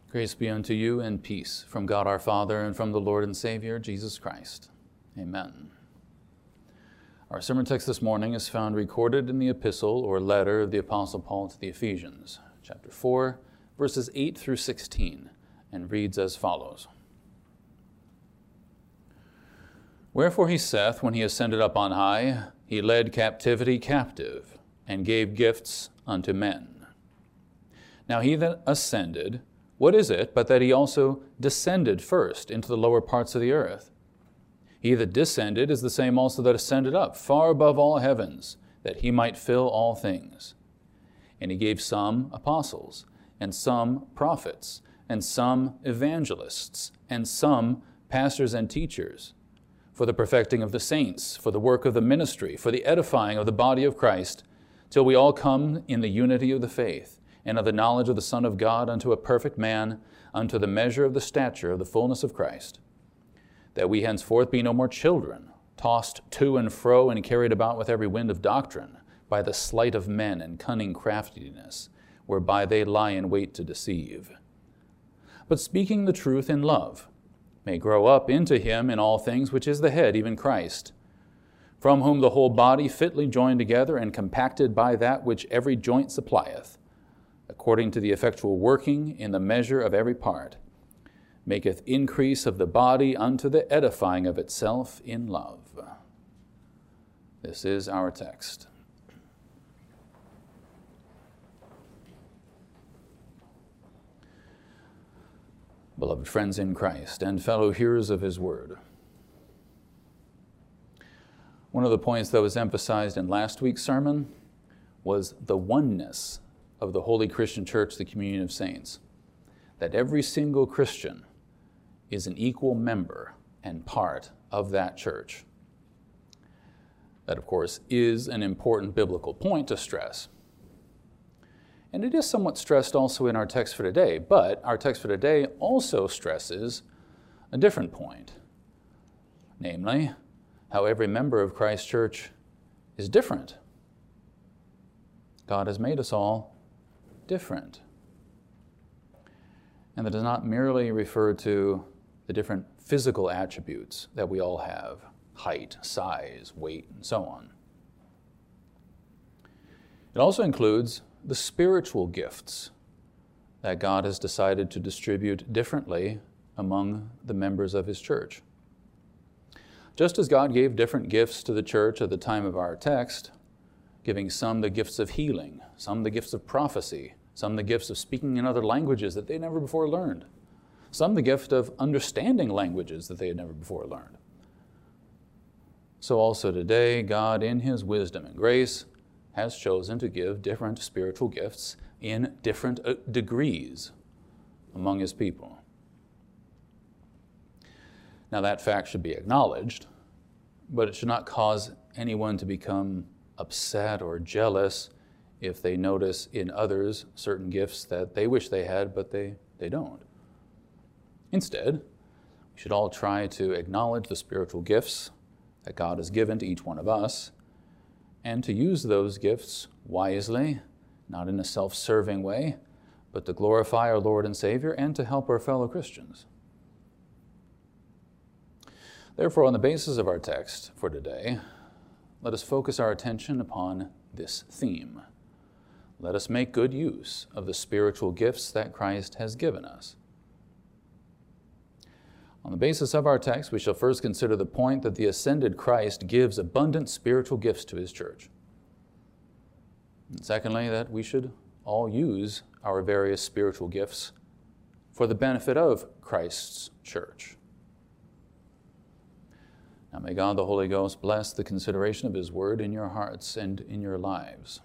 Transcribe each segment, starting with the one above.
Grace be unto you and peace from God our Father and from the Lord and Savior, Jesus Christ. Amen. Our sermon text this morning is found recorded in the epistle or letter of the Apostle Paul to the Ephesians, chapter 4, verses 8 through 16, and reads as follows. Wherefore he saith, when he ascended up on high, he led captivity captive, and gave gifts unto men. Now he that ascended, what is it but that he also descended first into the lower parts of the earth? He that descended is the same also that ascended up far above all heavens, that he might fill all things. And he gave some apostles, and some prophets, and some evangelists, and some pastors and teachers, for the perfecting of the saints, for the work of the ministry, for the edifying of the body of Christ, till we all come in the unity of the faith, and of the knowledge of the Son of God, unto a perfect man, unto the measure of the stature of the fullness of Christ, that we henceforth be no more children, tossed to and fro and carried about with every wind of doctrine, by the sleight of men and cunning craftiness, whereby they lie in wait to deceive. But speaking the truth in love, may grow up into him in all things, which is the head, even Christ, from whom the whole body fitly joined together and compacted by that which every joint supplieth, according to the effectual working in the measure of every part, maketh increase of the body unto the edifying of itself in love. This is our text. Beloved friends in Christ and fellow hearers of his word, one of the points that was emphasized in last week's sermon was the oneness of the Holy Christian Church, the communion of saints, that every single Christian is an equal member and part of that church. That, of course, is an important biblical point to stress. And it is somewhat stressed also in our text for today, but our text for today also stresses a different point, namely, how every member of Christ's church is different. God has made us all different. And that does not merely refer to the different physical attributes that we all have, height, size, weight, and so on. It also includes the spiritual gifts that God has decided to distribute differently among the members of his church. Just as God gave different gifts to the church at the time of our text, giving some the gifts of healing, some the gifts of prophecy, some the gifts of speaking in other languages that they never before learned, some the gift of understanding languages that they had never before learned. So also today, God, in his wisdom and grace, has chosen to give different spiritual gifts in different degrees among his people. Now that fact should be acknowledged, but it should not cause anyone to become upset or jealous if they notice in others certain gifts that they wish they had, but they don't. Instead, we should all try to acknowledge the spiritual gifts that God has given to each one of us, and to use those gifts wisely, not in a self-serving way, but to glorify our Lord and Savior and to help our fellow Christians. Therefore, on the basis of our text for today, let us focus our attention upon this theme. Let us make good use of the spiritual gifts that Christ has given us. On the basis of our text, we shall first consider the point that the ascended Christ gives abundant spiritual gifts to his church. And secondly, that we should all use our various spiritual gifts for the benefit of Christ's church. Now may God the Holy Ghost bless the consideration of his word in your hearts and in your lives.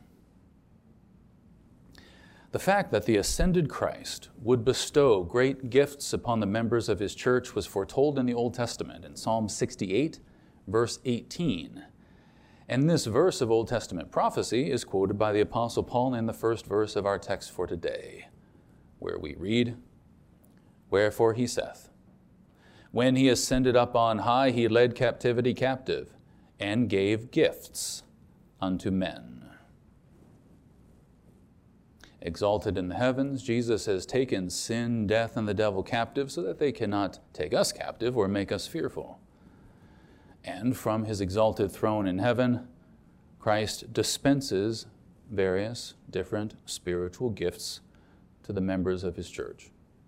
The fact that the ascended Christ would bestow great gifts upon the members of his church was foretold in the Old Testament in Psalm 68, verse 18. And this verse of Old Testament prophecy is quoted by the Apostle Paul in the first verse of our text for today, where we read, Wherefore he saith, When he ascended up on high, he led captivity captive, and gave gifts unto men. Exalted in the heavens, Jesus has taken sin, death, and the devil captive so that they cannot take us captive or make us fearful. And from his exalted throne in heaven, Christ dispenses various different spiritual gifts to the members of his church.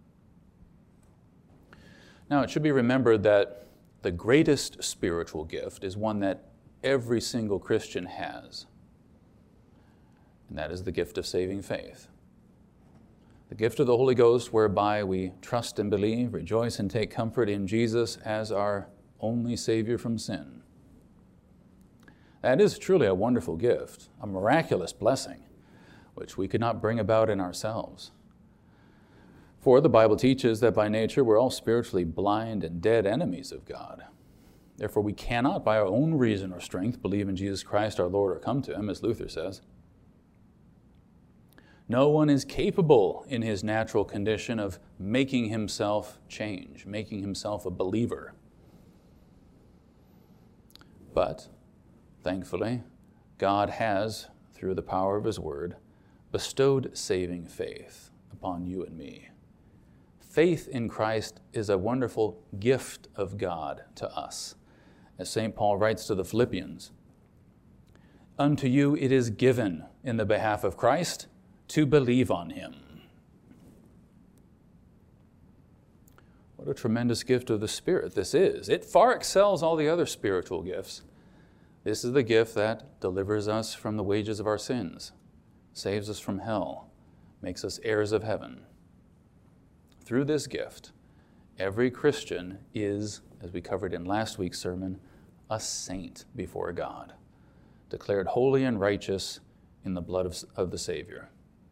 Now, it should be remembered that the greatest spiritual gift is one that every single Christian has, and that is the gift of saving faith. The gift of the Holy Ghost, whereby we trust and believe, rejoice and take comfort in Jesus as our only Savior from sin. That is truly a wonderful gift, a miraculous blessing, which we could not bring about in ourselves. For the Bible teaches that by nature we're all spiritually blind and dead enemies of God. Therefore, we cannot, by our own reason or strength, believe in Jesus Christ our Lord or come to him, as Luther says. No one is capable in his natural condition of making himself change, making himself a believer. But, thankfully, God has, through the power of his word, bestowed saving faith upon you and me. Faith in Christ is a wonderful gift of God to us. As St. Paul writes to the Philippians, "Unto you it is given in the behalf of Christ to believe on him." What a tremendous gift of the Spirit this is. It far excels all the other spiritual gifts. This is the gift that delivers us from the wages of our sins, saves us from hell, makes us heirs of heaven. Through this gift, every Christian is, as we covered in last week's sermon, a saint before God, declared holy and righteous in the blood of the Savior.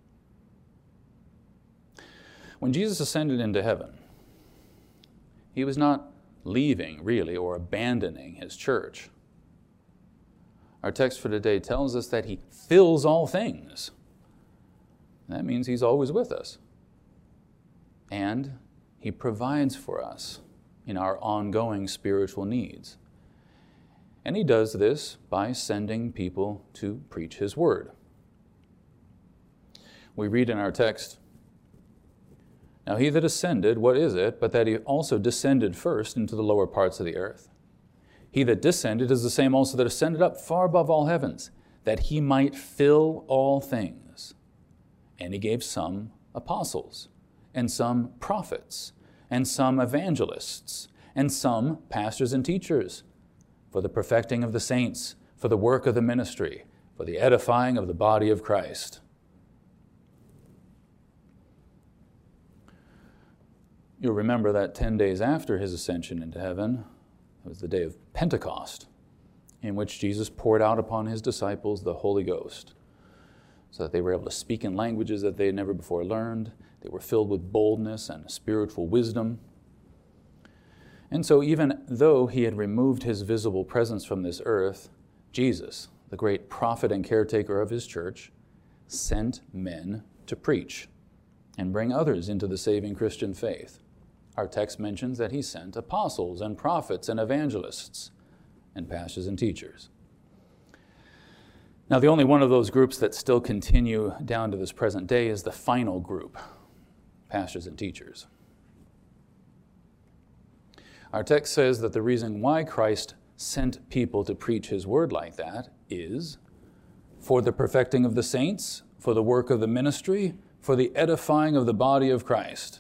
When Jesus ascended into heaven, he was not leaving, really, or abandoning his church. Our text for today tells us that he fills all things. That means he's always with us. And he provides for us in our ongoing spiritual needs. And he does this by sending people to preach his word. We read in our text, "Now he that ascended, what is it, but that he also descended first into the lower parts of the earth? He that descended is the same also that ascended up far above all heavens, that he might fill all things. And he gave some apostles, and some prophets, and some evangelists, and some pastors and teachers, for the perfecting of the saints, for the work of the ministry, for the edifying of the body of Christ." You'll remember that 10 days after his ascension into heaven, it was the day of Pentecost, in which Jesus poured out upon his disciples the Holy Ghost, so that they were able to speak in languages that they had never before learned. They were filled with boldness and spiritual wisdom. And so even though he had removed his visible presence from this earth, Jesus, the great prophet and caretaker of his church, sent men to preach and bring others into the saving Christian faith. Our text mentions that he sent apostles and prophets and evangelists and pastors and teachers. Now, the only one of those groups that still continue down to this present day is the final group, pastors and teachers. Our text says that the reason why Christ sent people to preach his word like that is for the perfecting of the saints, for the work of the ministry, for the edifying of the body of Christ.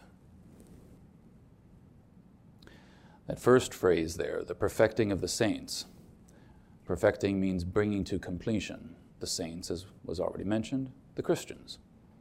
That first phrase there, the perfecting of the saints. Perfecting means bringing to completion. The saints, as was already mentioned, the Christians.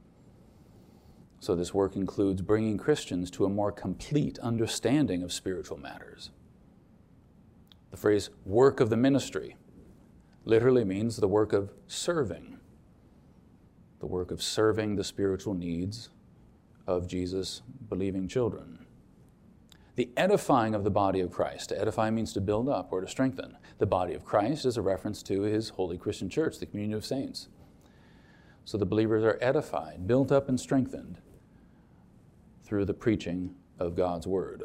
So this work includes bringing Christians to a more complete understanding of spiritual matters. The phrase work of the ministry literally means the work of serving. The work of serving the spiritual needs of Jesus' believing children. The edifying of the body of Christ. To edify means to build up or to strengthen. The body of Christ is a reference to his holy Christian church, the communion of saints. So the believers are edified, built up, and strengthened through the preaching of God's word.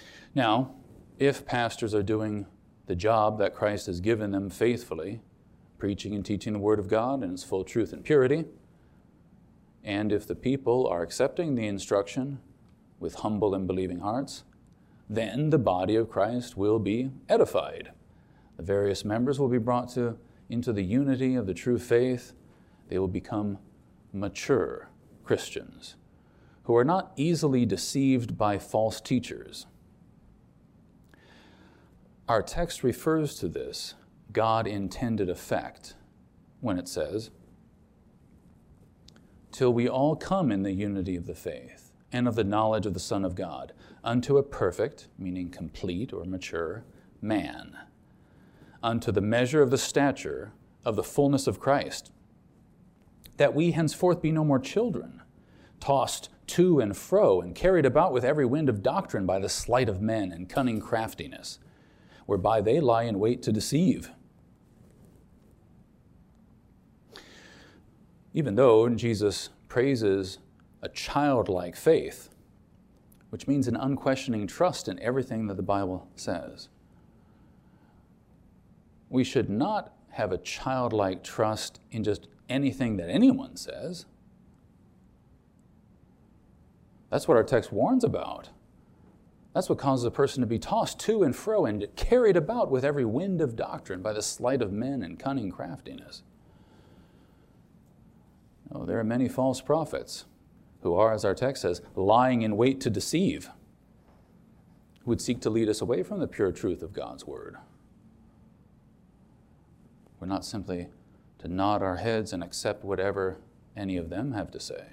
Now, if pastors are doing the job that Christ has given them faithfully, preaching and teaching the Word of God in its full truth and purity. And if the people are accepting the instruction with humble and believing hearts, then the body of Christ will be edified. The various members will be brought into the unity of the true faith. They will become mature Christians who are not easily deceived by false teachers. Our text refers to this God-intended effect when it says, "Till we all come in the unity of the faith and of the knowledge of the Son of God, unto a perfect," meaning complete or mature, "man, unto the measure of the stature of the fullness of Christ, that we henceforth be no more children, tossed to and fro and carried about with every wind of doctrine by the sleight of men and cunning craftiness, whereby they lie in wait to deceive." Even though Jesus praises a childlike faith, which means an unquestioning trust in everything that the Bible says, we should not have a childlike trust in just anything that anyone says. That's what our text warns about. That's what causes a person to be tossed to and fro and carried about with every wind of doctrine by the sleight of men and cunning craftiness. Oh, there are many false prophets who are, as our text says, lying in wait to deceive, who would seek to lead us away from the pure truth of God's Word. We're not simply to nod our heads and accept whatever any of them have to say.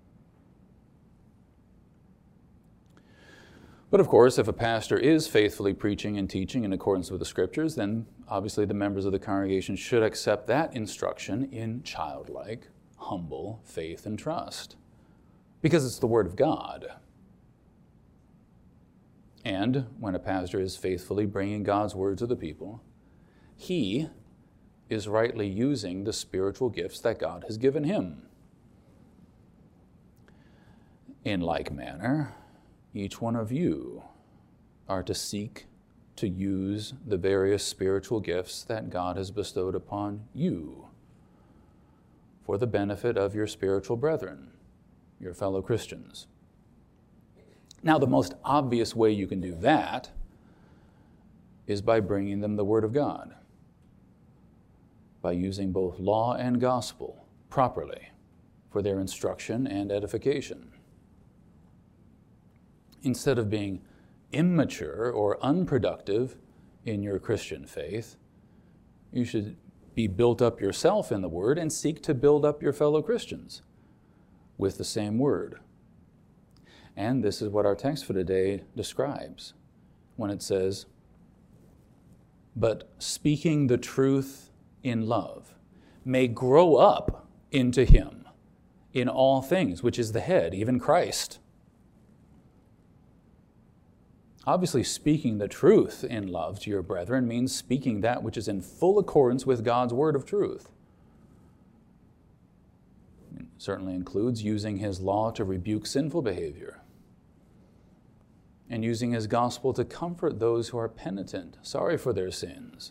But of course, if a pastor is faithfully preaching and teaching in accordance with the Scriptures, then obviously the members of the congregation should accept that instruction in childlike, humble faith and trust, because it's the Word of God. And when a pastor is faithfully bringing God's Word to the people, he is rightly using the spiritual gifts that God has given him. In like manner, each one of you are to seek to use the various spiritual gifts that God has bestowed upon you for the benefit of your spiritual brethren, your fellow Christians. Now, the most obvious way you can do that is by bringing them the Word of God, by using both law and gospel properly for their instruction and edification. Instead of being immature or unproductive in your Christian faith, you should be built up yourself in the Word and seek to build up your fellow Christians with the same Word. And this is what our text for today describes when it says, "But speaking the truth in love may grow up into him in all things, which is the head, even Christ." Obviously, speaking the truth in love to your brethren means speaking that which is in full accordance with God's word of truth. It certainly includes using his law to rebuke sinful behavior and using his gospel to comfort those who are penitent, sorry for their sins.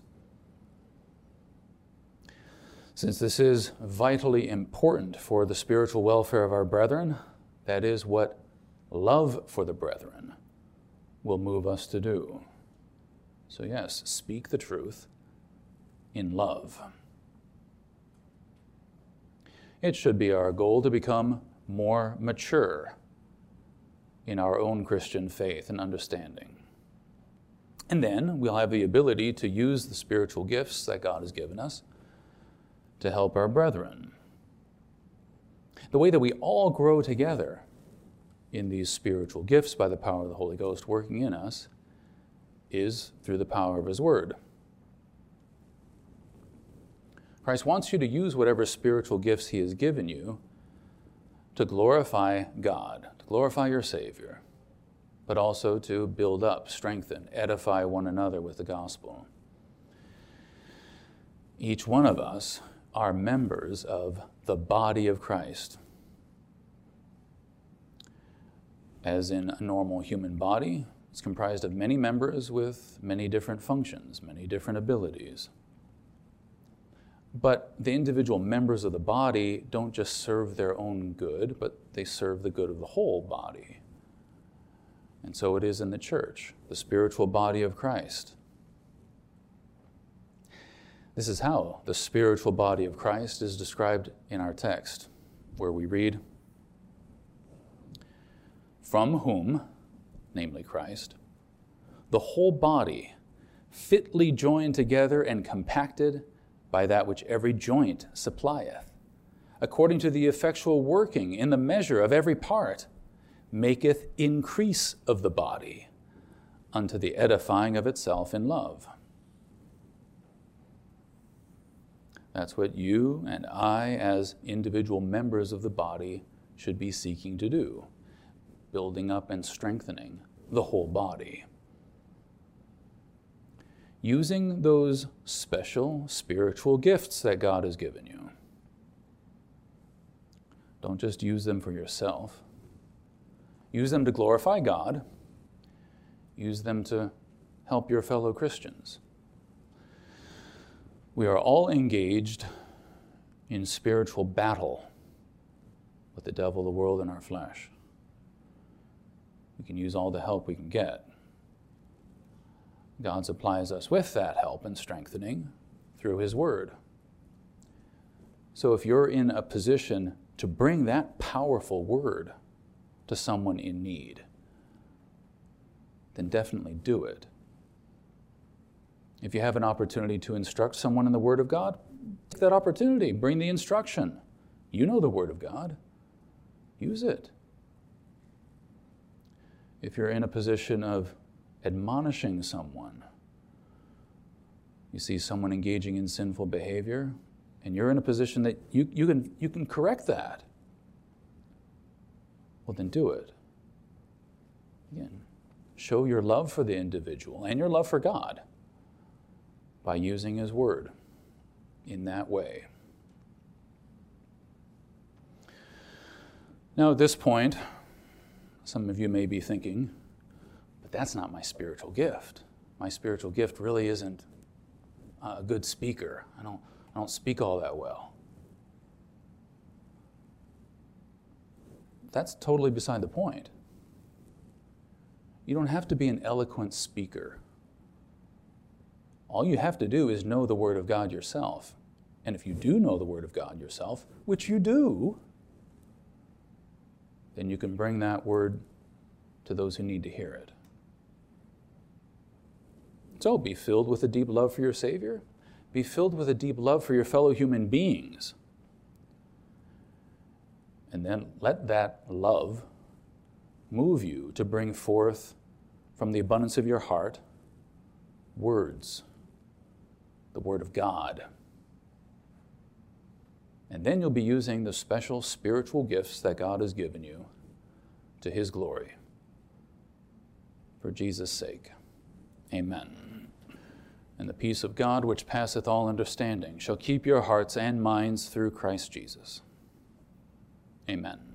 Since this is vitally important for the spiritual welfare of our brethren, that is what love for the brethren will move us to do. So yes, speak the truth in love. It should be our goal to become more mature in our own Christian faith and understanding. And then we'll have the ability to use the spiritual gifts that God has given us to help our brethren. The way that we all grow together in these spiritual gifts by the power of the Holy Ghost working in us is through the power of his word. Christ wants you to use whatever spiritual gifts he has given you to glorify God, to glorify your Savior, but also to build up, strengthen, edify one another with the gospel. Each one of us are members of the body of Christ. As in a normal human body, it's comprised of many members with many different functions, many different abilities. But the individual members of the body don't just serve their own good, but they serve the good of the whole body. And so it is in the church, the spiritual body of Christ. This is how the spiritual body of Christ is described in our text, where we read, "From whom," namely Christ, "the whole body, fitly joined together and compacted by that which every joint supplieth, according to the effectual working in the measure of every part, maketh increase of the body unto the edifying of itself in love." That's what you and I, as individual members of the body, should be seeking to do, building up and strengthening the whole body. Using those special spiritual gifts that God has given you. Don't just use them for yourself. Use them to glorify God. Use them to help your fellow Christians. We are all engaged in spiritual battle with the devil, the world, and our flesh. We can use all the help we can get. God supplies us with that help and strengthening through His Word. So if you're in a position to bring that powerful Word to someone in need, then definitely do it. If you have an opportunity to instruct someone in the Word of God, take that opportunity. Bring the instruction. You know the Word of God. Use it. If you're in a position of admonishing someone, you see someone engaging in sinful behavior, and you're in a position that you can correct that, well, then do it. Again, show your love for the individual and your love for God by using His Word in that way. Now, at this point, some of you may be thinking, but that's not my spiritual gift. My spiritual gift really isn't a good speaker. I don't speak all that well. That's totally beside the point. You don't have to be an eloquent speaker. All you have to do is know the Word of God yourself. And if you do know the Word of God yourself, which you do, then you can bring that Word to those who need to hear it. So be filled with a deep love for your Savior. Be filled with a deep love for your fellow human beings. And then let that love move you to bring forth from the abundance of your heart words, the Word of God. And then you'll be using the special spiritual gifts that God has given you to His glory. For Jesus' sake, amen. And the peace of God, which passeth all understanding, shall keep your hearts and minds through Christ Jesus. Amen.